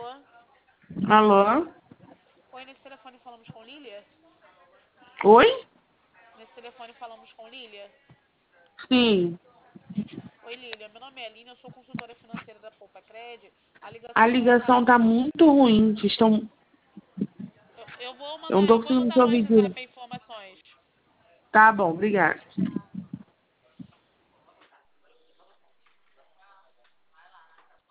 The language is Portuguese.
Alô? Alô? Oi, nesse telefone falamos com Lília? Oi? Nesse telefone falamos com Lília? Sim. Oi, Lília. Meu nome é Aline, eu sou consultora financeira da Poupa Cred. A A ligação foi ligação tá muito ruim. Vocês estão... Eu vou Eu não tô eu vou conseguindo mandar te no ouvir direito. WhatsApp informações. Tá bom, obrigada.